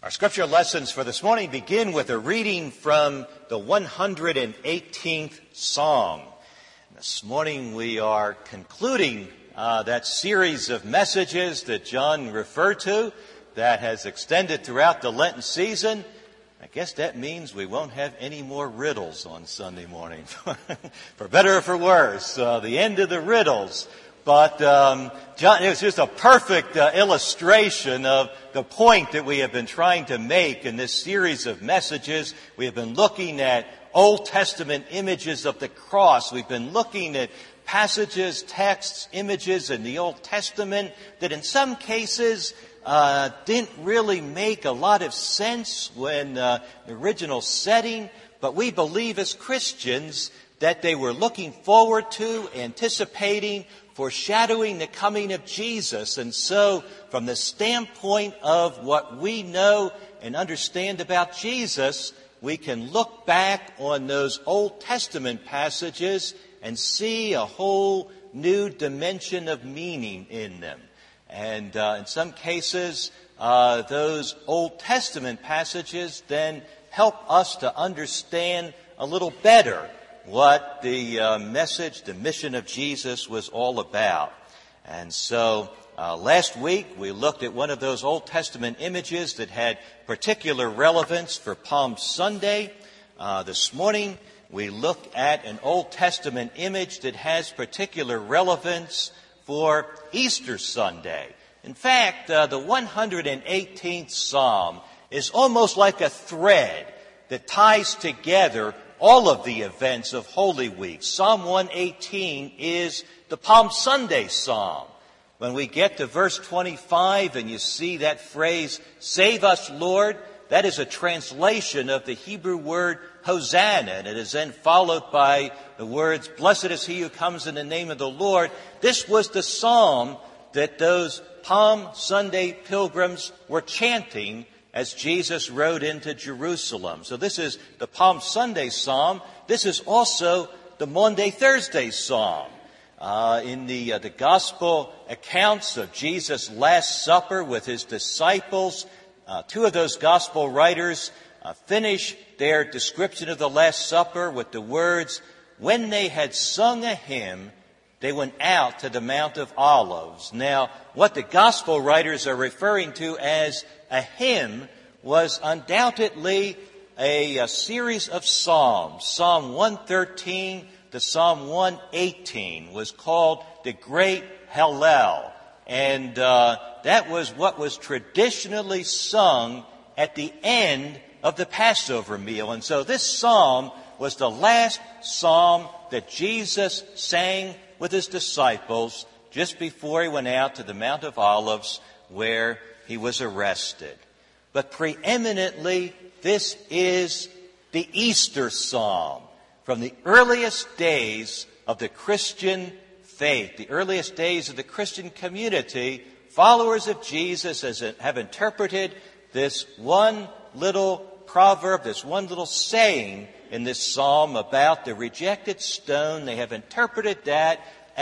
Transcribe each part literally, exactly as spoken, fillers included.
Our scripture lessons for this morning begin with a reading from the one hundred eighteenth Psalm. This morning we are concluding uh, that series of messages that John referred to that has extended throughout the Lenten season. I guess that means we won't have any more riddles on Sunday morning. For better or for worse, uh, the end of the riddles. But um, John, it was just a perfect uh, illustration of the point that we have been trying to make in this series of messages. We have been looking at Old Testament images of the cross. We've been looking at passages, texts, images in the Old Testament that in some cases uh, didn't really make a lot of sense when uh, the original setting. But we believe as Christians that they were looking forward to, anticipating, foreshadowing the coming of Jesus. And so, from the standpoint of what we know and understand about Jesus, we can look back on those Old Testament passages and see a whole new dimension of meaning in them. And uh, in some cases, uh, those Old Testament passages then help us to understand a little better what the uh, message, the mission of Jesus was all about. And so uh, last week we looked at one of those Old Testament images that had particular relevance for Palm Sunday. Uh, this morning we look at an Old Testament image that has particular relevance for Easter Sunday. In fact, uh, the one hundred eighteenth Psalm is almost like a thread that ties together all of the events of Holy Week. Psalm one eighteen is the Palm Sunday Psalm. When we get to verse twenty-five and you see that phrase, "Save us, Lord," that is a translation of the Hebrew word Hosanna, and it is then followed by the words, "Blessed is he who comes in the name of the Lord." This was the psalm that those Palm Sunday pilgrims were chanting as Jesus rode into Jerusalem. So this is the Palm Sunday Psalm. This is also the Maundy Thursday Psalm. Uh, in the, uh, the Gospel accounts of Jesus' Last Supper with his disciples, uh, two of those Gospel writers uh, finish their description of the Last Supper with the words, "When they had sung a hymn, they went out to the Mount of Olives." Now, what the Gospel writers are referring to as a hymn was undoubtedly a, a series of psalms. Psalm one thirteen to Psalm one eighteen was called the Great Hallel. And uh, that was what was traditionally sung at the end of the Passover meal. And so this psalm was the last psalm that Jesus sang with his disciples just before he went out to the Mount of Olives where he was arrested. But preeminently, this is the Easter Psalm. From the earliest days of the Christian faith, the earliest days of the Christian community, followers of Jesus have interpreted this one little proverb, this one little saying in this psalm about the rejected stone. They have interpreted that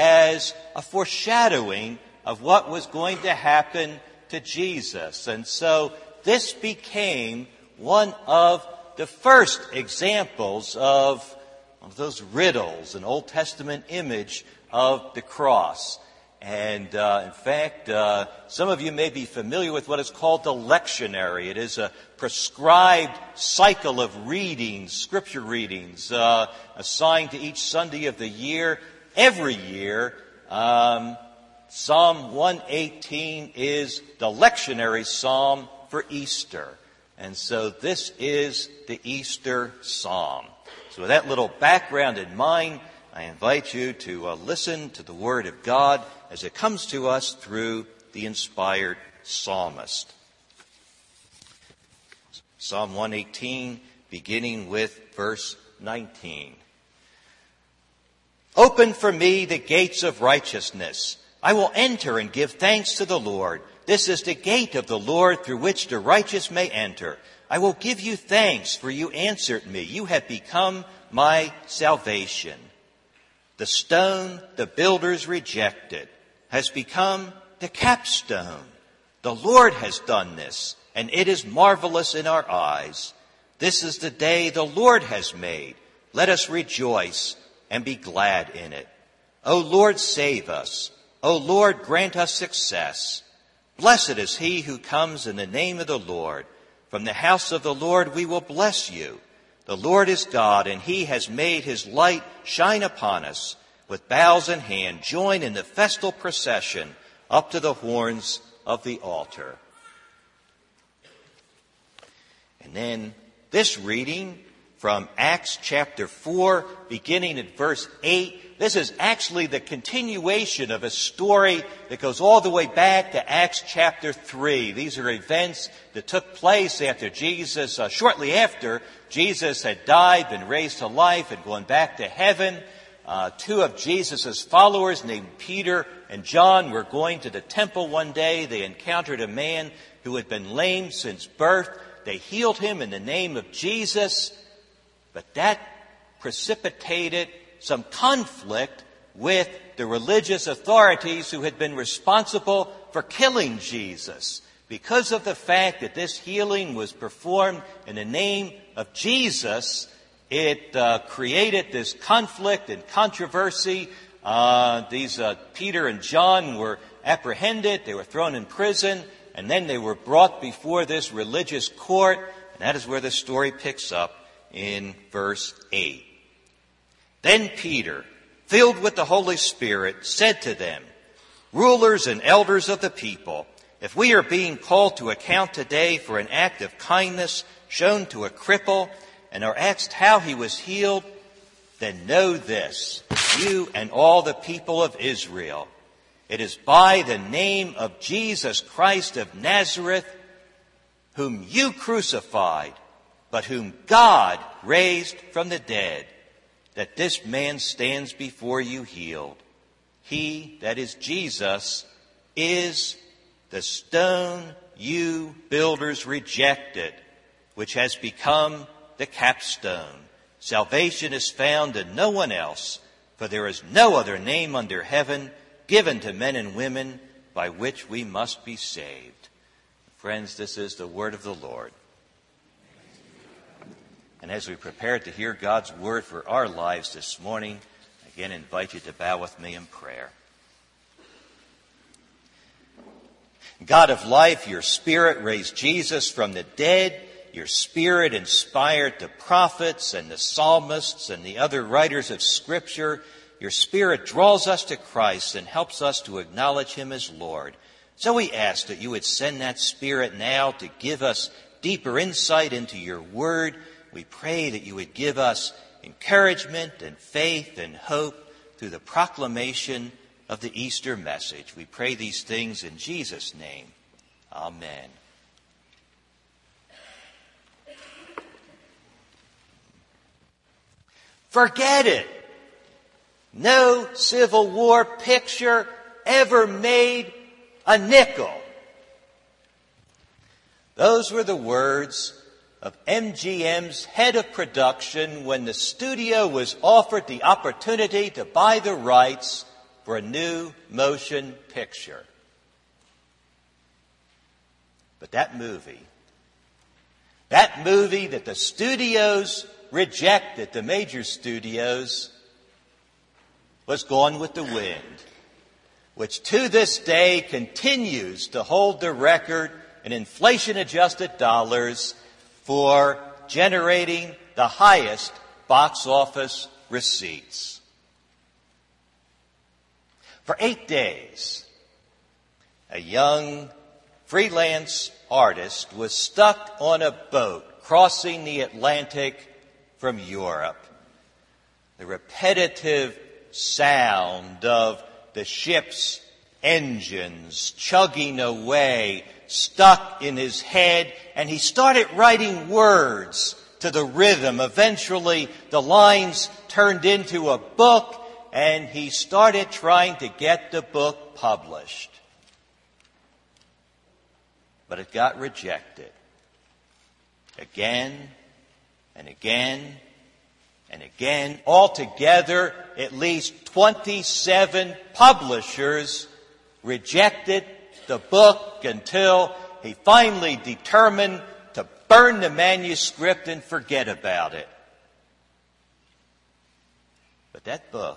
as a foreshadowing of what was going to happen to Jesus. And so this became one of the first examples of, of those riddles, an Old Testament image of the cross. And uh, in fact, uh, some of you may be familiar with what is called the lectionary. It is a prescribed cycle of readings, scripture readings, uh, assigned to each Sunday of the year. Every year, um, Psalm one eighteen is the lectionary psalm for Easter. And so this is the Easter Psalm. So with that little background in mind, I invite you to uh, listen to the Word of God as it comes to us through the inspired psalmist. Psalm one eighteen, beginning with verse nineteen. "Open for me the gates of righteousness. I will enter and give thanks to the Lord. This is the gate of the Lord through which the righteous may enter. I will give you thanks, for you answered me. You have become my salvation. The stone the builders rejected has become the capstone. The Lord has done this. and it is marvelous in our eyes. This is the day the Lord has made. Let us rejoice and be glad in it. O Lord, save us. O Lord, grant us success. Blessed is he who comes in the name of the Lord. From the house of the Lord we will bless you. The Lord is God, and he has made his light shine upon us. With boughs in hand, join in the festal procession up to the horns of the altar. And then this reading from Acts chapter four, beginning at verse eight. This is actually the continuation of a story that goes all the way back to Acts chapter three. These are events that took place after Jesus, uh, shortly after Jesus had died, been raised to life, and gone back to heaven. Uh, two of Jesus' followers named Peter and John were going to the temple one day. They encountered a man who had been lame since birth. They healed him in the name of Jesus, but that precipitated some conflict with the religious authorities who had been responsible for killing Jesus. Because of the fact that this healing was performed in the name of Jesus, it uh, created this conflict and controversy. Uh, these uh, Peter and John were apprehended, they were thrown in prison, and then they were brought before this religious court, and that is where the story picks up in verse eight. Then Peter, filled with the Holy Spirit, said to them, "Rulers and elders of the people, if we are being called to account today for an act of kindness shown to a cripple, and are asked how he was healed, then know this, you and all the people of Israel. It is by the name of Jesus Christ of Nazareth, whom you crucified, but whom God raised from the dead, that this man stands before you healed. He, that is Jesus, is the stone you builders rejected, which has become the capstone. Salvation is found in no one else, for there is no other name under heaven given to men and women by which we must be saved." Friends, this is the word of the Lord. And as we prepare to hear God's word for our lives this morning, I again invite you to bow with me in prayer. God of life, your Spirit raised Jesus from the dead. Your Spirit inspired the prophets and the psalmists and the other writers of Scripture. Your Spirit draws us to Christ and helps us to acknowledge him as Lord. So we ask that you would send that Spirit now to give us deeper insight into your word. We pray that you would give us encouragement and faith and hope through the proclamation of the Easter message. We pray these things in Jesus' name. Amen. Forget it. No Civil War picture ever made a nickel. Those were the words of M G M's head of production when the studio was offered the opportunity to buy the rights for a new motion picture. But that movie, that movie that the studios rejected, the major studios, was Gone with the Wind, which to this day continues to hold the record in inflation-adjusted dollars for generating the highest box office receipts. For eight days, a young freelance artist was stuck on a boat crossing the Atlantic from Europe. The repetitive sound of the ship's engines chugging away stuck in his head, and he started writing words to the rhythm. Eventually, the lines turned into a book, and he started trying to get the book published. But it got rejected. Again and again and again. Altogether, at least twenty-seven publishers rejected the book until he finally determined to burn the manuscript and forget about it. But that book,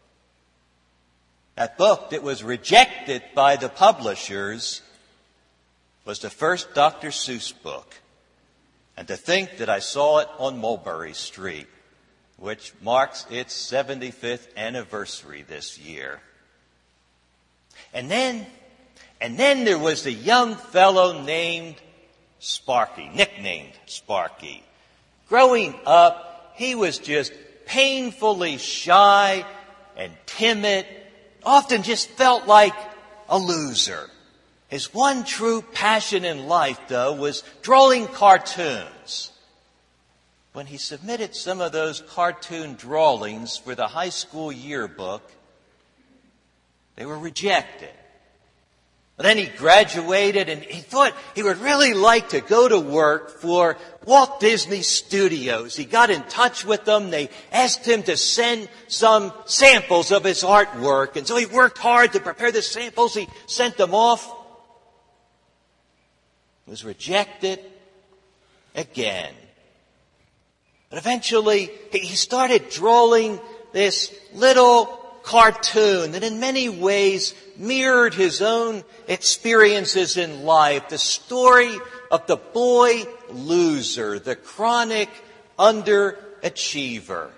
that book that was rejected by the publishers, was the first Doctor Seuss book. And to think that I saw it on Mulberry Street, which marks its seventy-fifth anniversary this year. And then, and then there was the young fellow named Sparky, nicknamed Sparky. Growing up, he was just painfully shy and timid, often just felt like a loser. His one true passion in life, though, was drawing cartoons. When he submitted some of those cartoon drawings for the high school yearbook, they were rejected. But then he graduated and he thought he would really like to go to work for Walt Disney Studios. He got in touch with them. They asked him to send some samples of his artwork. And so he worked hard to prepare the samples. He sent them off. He was rejected again. But eventually he started drawing this little cartoon that in many ways mirrored his own experiences in life. The story of the boy loser, the chronic underachiever.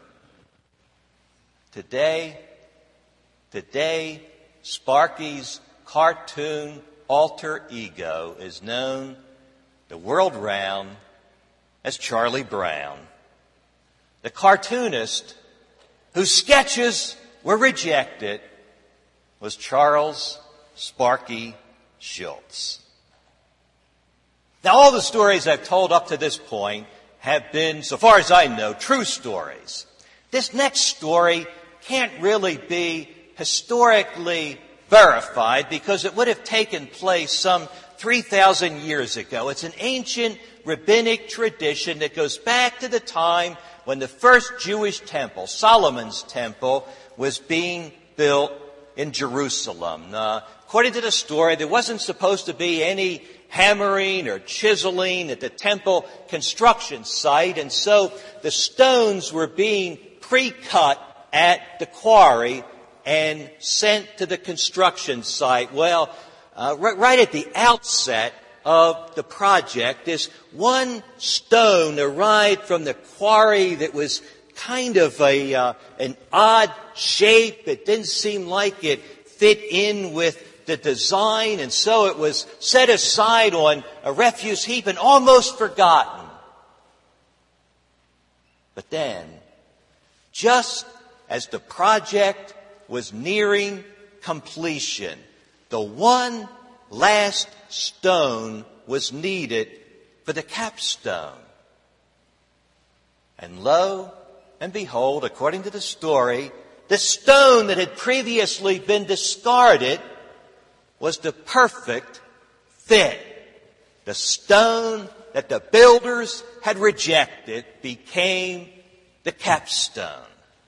Today, today, Sparky's cartoon alter ego is known the world round as Charlie Brown. The cartoonist whose sketches were rejected was Charles Sparky Schulz. Now, all the stories I've told up to this point have been, so far as I know, true stories. This next story can't really be historically verified because it would have taken place some three thousand years ago. It's an ancient rabbinic tradition that goes back to the time when the first Jewish temple, Solomon's temple, was being built in Jerusalem. Uh, according to the story, there wasn't supposed to be any hammering or chiseling at the temple construction site, and so the stones were being pre-cut at the quarry and sent to the construction site. Well, uh, right, right at the outset of the project, this one stone arrived from the quarry that was kind of a uh, an odd shape. It didn't seem like it fit in with the design, and so it was set aside on a refuse heap and almost forgotten. But then, just as the project was nearing completion, the one last stone was needed for the capstone. And lo and behold, according to the story, the stone that had previously been discarded was the perfect fit. The stone that the builders had rejected became the capstone.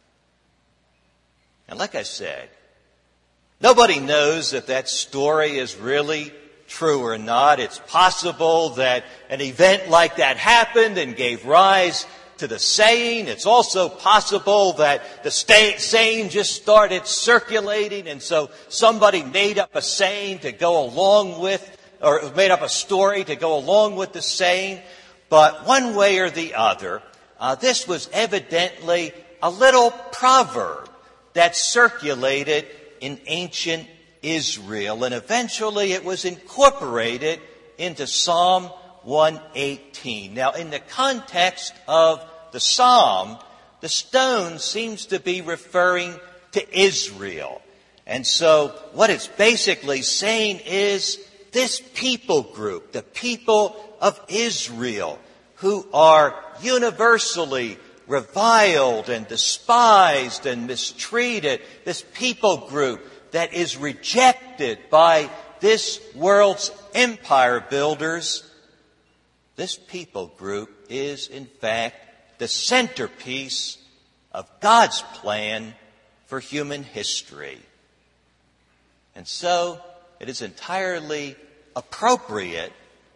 And like I said, nobody knows if that story is really true or not. It's possible that an event like that happened and gave rise to the saying. It's also possible that the saying just started circulating, and so somebody made up a saying to go along with, or made up a story to go along with the saying. But one way or the other, uh, this was evidently a little proverb that circulated in ancient Israel, and eventually it was incorporated into Psalm one eighteen. Now, in the context of the psalm, the stone seems to be referring to Israel. And so what it's basically saying is this people group, the people of Israel, who are universally reviled and despised and mistreated, this people group that is rejected by this world's empire builders, this people group is, in fact, the centerpiece of God's plan for human history. And so it is entirely appropriate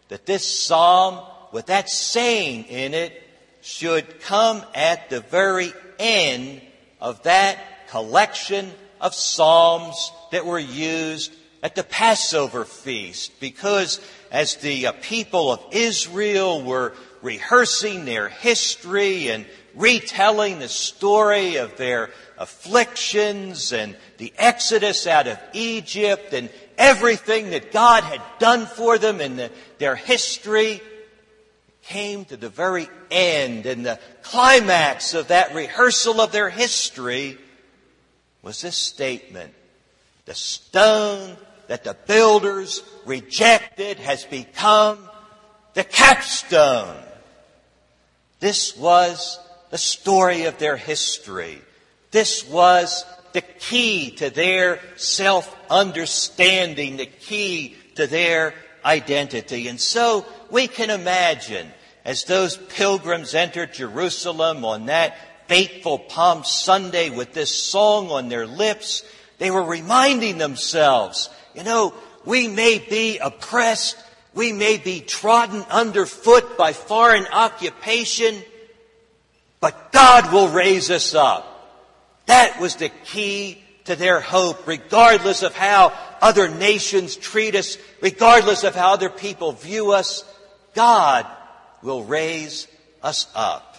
that this psalm, with that saying in it, should come at the very end of that collection of psalms that were used at the Passover feast. Because as the uh, people of Israel were rehearsing their history and retelling the story of their afflictions and the exodus out of Egypt and everything that God had done for them in the, their history, came to the very end, and the climax of that rehearsal of their history was this statement: the stone that the builders rejected has become the capstone. This was the story of their history. This was the key to their self-understanding, the key to their identity. And so we can imagine, as those pilgrims entered Jerusalem on that fateful Palm Sunday with this song on their lips, they were reminding themselves, you know, we may be oppressed, we may be trodden underfoot by foreign occupation, but God will raise us up. That was the key to their hope, regardless of how other nations treat us, regardless of how other people view us. God will raise us up.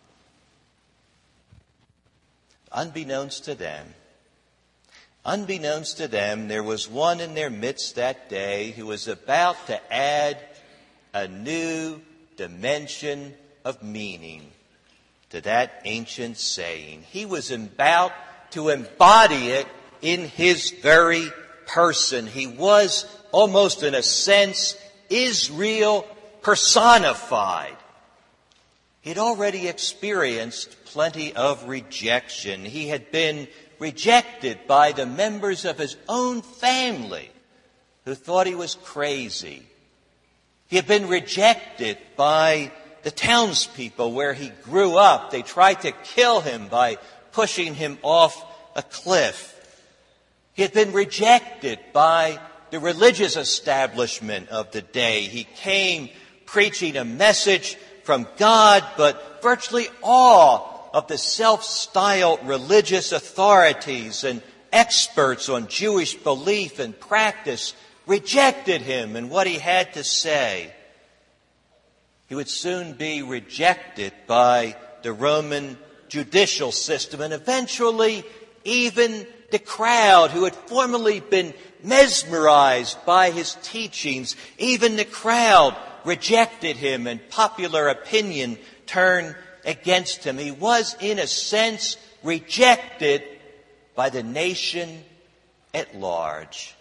Unbeknownst to them, unbeknownst to them, there was one in their midst that day who was about to add a new dimension of meaning to that ancient saying. He was about to embody it in his very person. He was, almost in a sense, Israel personified. He'd already experienced plenty of rejection. He had been rejected by the members of his own family who thought he was crazy. He had been rejected by the townspeople where he grew up. They tried to kill him by pushing him off a cliff. He had been rejected by the religious establishment of the day. He came preaching a message from God, but virtually all of the self-styled religious authorities and experts on Jewish belief and practice rejected him and what he had to say. He would soon be rejected by the Roman judicial system, and eventually even the crowd who had formerly been mesmerized by his teachings, even the crowd rejected him, and popular opinion turned against him. He was, in a sense, rejected by the nation at large.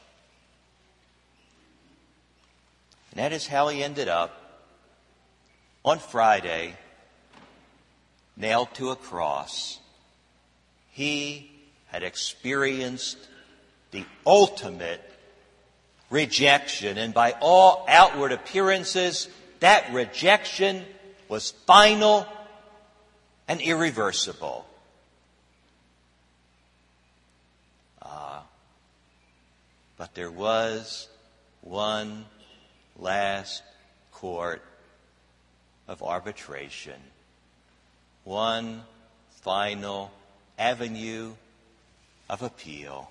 And that is how he ended up on Friday, nailed to a cross. He had experienced the ultimate rejection, and by all outward appearances, that rejection was final and irreversible. Ah, but there was one last court of arbitration, one final avenue of appeal.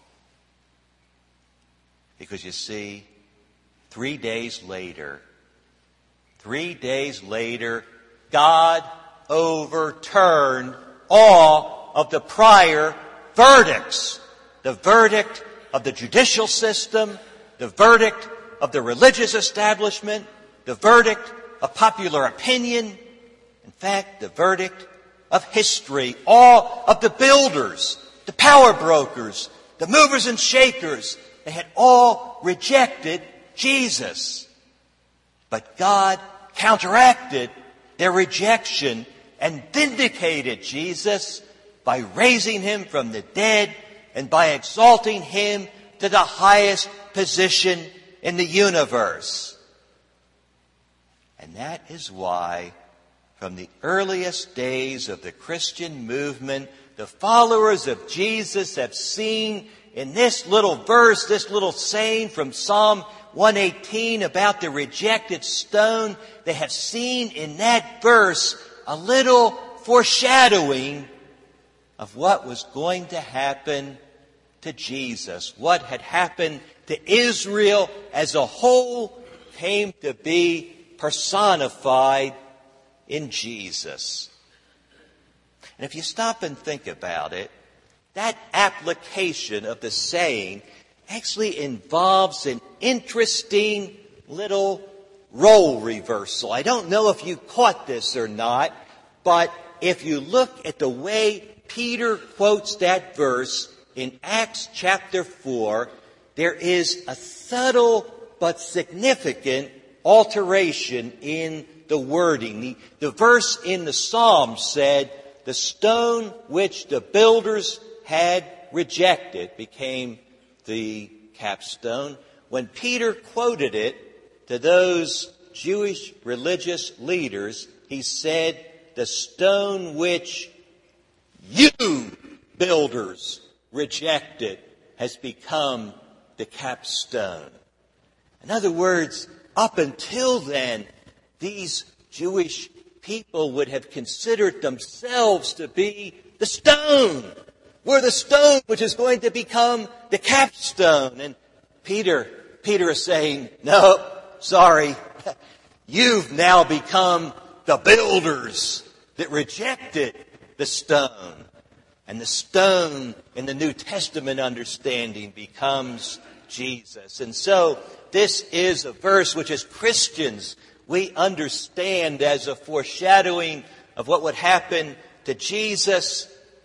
Because you see, three days later, three days later, God overturned all of the prior verdicts. The verdict of the judicial system, the verdict of the religious establishment, the verdict of popular opinion, in fact, the verdict of history. All of the builders, the power brokers, the movers and shakers, they had all rejected Jesus. But God counteracted their rejection and vindicated Jesus by raising him from the dead and by exalting him to the highest position in the universe. And that is why, from the earliest days of the Christian movement, the followers of Jesus have seen in this little verse, this little saying from Psalm one eighteen about the rejected stone, they have seen in that verse a little foreshadowing of what was going to happen to Jesus. What had happened to Israel as a whole came to be personified in Jesus. And if you stop and think about it, that application of the saying actually involves an interesting little role reversal. I don't know if you caught this or not, but if you look at the way Peter quotes that verse in Acts chapter four, there is a subtle but significant alteration in the wording. The, the verse in the Psalm said, "The stone which the builders had rejected became the capstone." When Peter quoted it to those Jewish religious leaders, he said, "The stone which you builders rejected has become the capstone." In other words, up until then, these Jewish people would have considered themselves to be the stone. We're the stone which is going to become the capstone. And Peter, Peter is saying, no, sorry, you've now become the builders that rejected the stone. And the stone in the New Testament understanding becomes Jesus. And so this is a verse which as Christians we understand as a foreshadowing of what would happen to Jesus.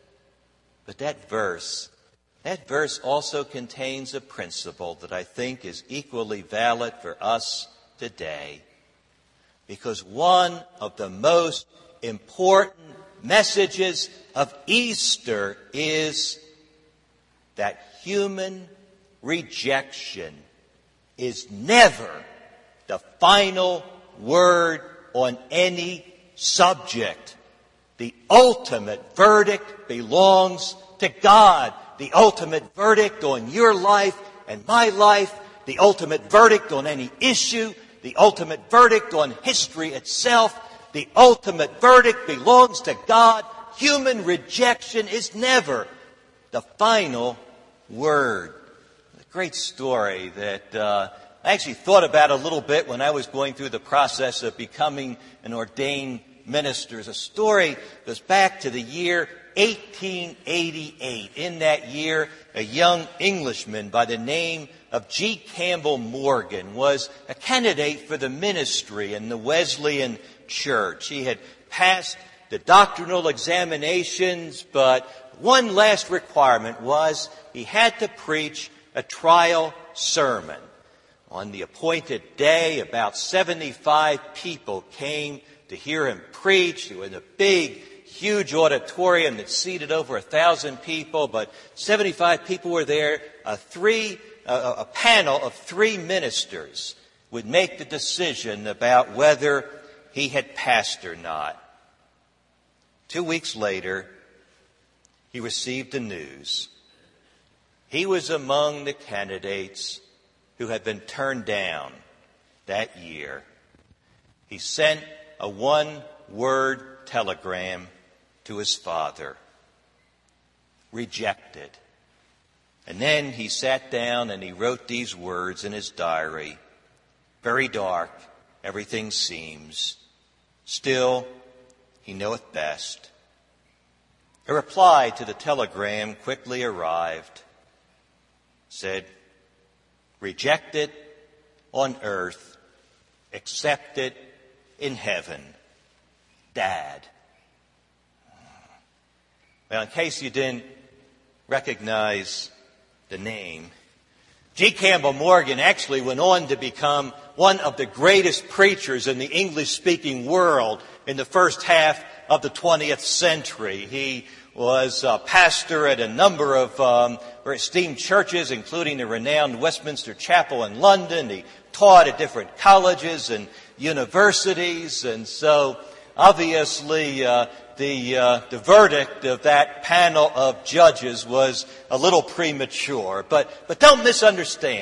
But that verse, that verse also contains a principle that I think is equally valid for us today. Because one of the most important messages of Easter is that human rejection is never the final word on any subject. The ultimate verdict belongs to God. The ultimate verdict on your life and my life, the ultimate verdict on any issue, the ultimate verdict on history itself, the ultimate verdict belongs to God. Human rejection is never the final word. A great story that uh, I actually thought about a little bit when I was going through the process of becoming an ordained minister. A story goes back to the year eighteen eighty-eight. In that year, a young Englishman by the name of G. Campbell Morgan was a candidate for the ministry in the Wesleyan Church. He had passed the doctrinal examinations, but one last requirement was he had to preach a trial sermon. On the appointed day, about seventy-five people came to hear him preach. It was a big, huge auditorium that seated over a thousand people, but seventy-five people were there. A three, a, a panel of three ministers would make the decision about whether he had passed or not. Two weeks later, he received the news. He was among the candidates who had been turned down that year. He sent a one-word telegram to his father. Rejected. And then he sat down and he wrote these words in his diary. Very dark, everything seems. Still, he knoweth best. A reply to the telegram quickly arrived. Said, rejected on earth, accepted in heaven. Dad. Well, in case you didn't recognize the name, G. Campbell Morgan actually went on to become one of the greatest preachers in the English-speaking world in the first half of the twentieth century. He was a pastor at a number of um, very esteemed churches, including the renowned Westminster Chapel in London. He taught at different colleges and universities, and so obviously uh, the uh, the verdict of that panel of judges was a little premature. But but don't misunderstand.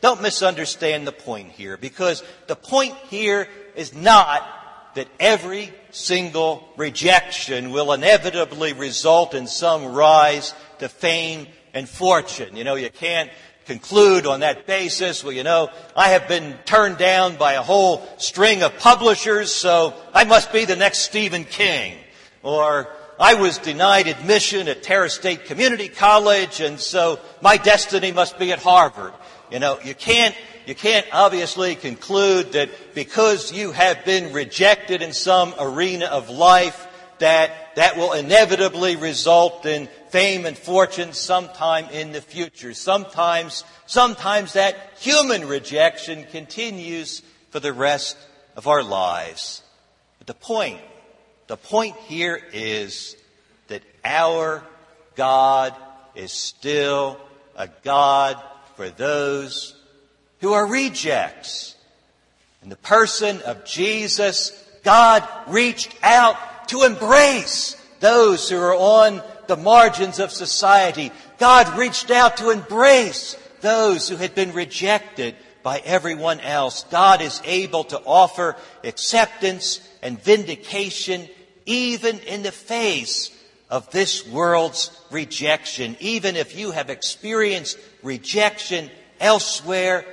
don't misunderstand the point here, because the point here is not that every single rejection will inevitably result in some rise to fame and fortune. You know, you can't conclude on that basis, well, you know, I have been turned down by a whole string of publishers, so I must be the next Stephen King. Or I was denied admission at Terrace State Community College, and so my destiny must be at Harvard. You know, you can't, you can't obviously conclude that because you have been rejected in some arena of life, that that will inevitably result in fame and fortune sometime in the future. Sometimes, sometimes that human rejection continues for the rest of our lives. But the point, the point here is that our God is still a God for those who are rejects. In the person of Jesus, God reached out to embrace those who are on the margins of society. God reached out to embrace those who had been rejected by everyone else. God is able to offer acceptance and vindication even in the face of this world's rejection. Even if you have experienced rejection elsewhere,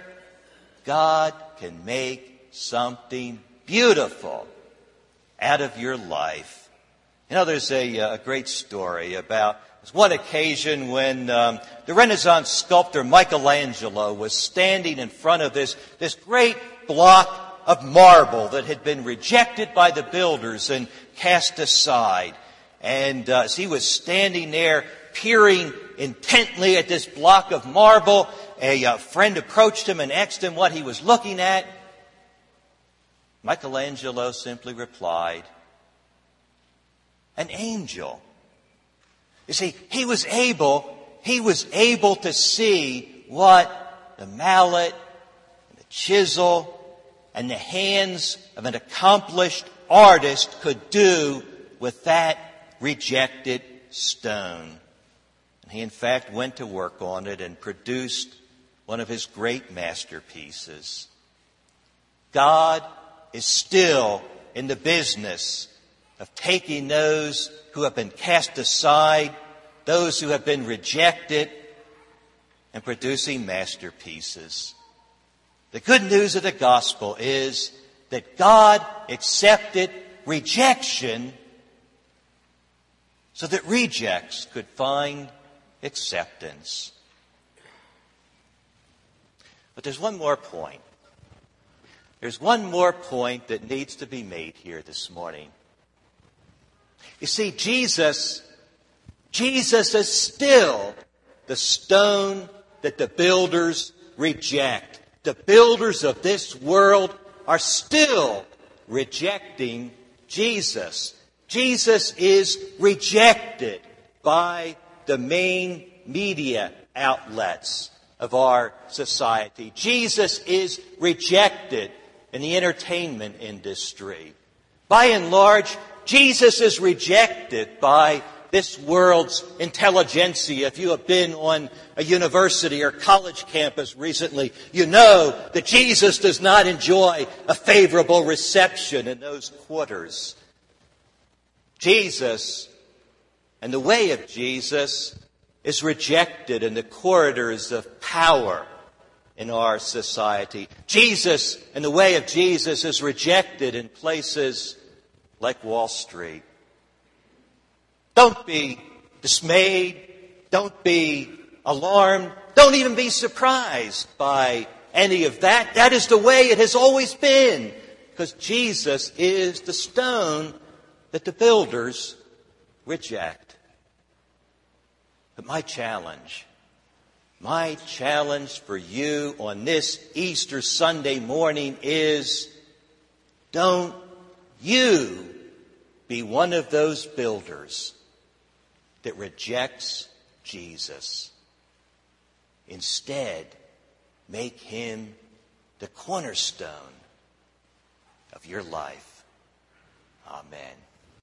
God can make something beautiful out of your life. You know, there's a, a great story about one occasion when um, the Renaissance sculptor Michelangelo was standing in front of this, this great block of marble that had been rejected by the builders and cast aside. And uh, as he was standing there peering intently at this block of marble, a uh, friend approached him and asked him what he was looking at. Michelangelo simply replied, "An angel." You see, he was able, he was able to see what the mallet and the chisel and the hands of an accomplished artist could do with that rejected stone. And he in fact went to work on it and produced one of his great masterpieces. God is still in the business of taking those who have been cast aside, those who have been rejected, and producing masterpieces. The good news of the gospel is that God accepted rejection so that rejects could find acceptance. But there's one more point. There's one more point that needs to be made here this morning. You see, Jesus, Jesus is still the stone that the builders reject. The builders of this world are still rejecting Jesus. Jesus is rejected by the main media outlets of our society. Jesus is rejected in the entertainment industry. By and large, Jesus is rejected by this world's intelligentsia. If you have been on a university or college campus recently, you know that Jesus does not enjoy a favorable reception in those quarters. Jesus and the way of Jesus is rejected in the corridors of power in our society. Jesus and the way of Jesus is rejected in places like Wall Street. Don't be dismayed. Don't be alarmed. Don't even be surprised by any of that. That is the way it has always been, because Jesus is the stone that the builders reject. But my challenge, my challenge for you on this Easter Sunday morning is, don't you be one of those builders that rejects Jesus. Instead, make him the cornerstone of your life. Amen.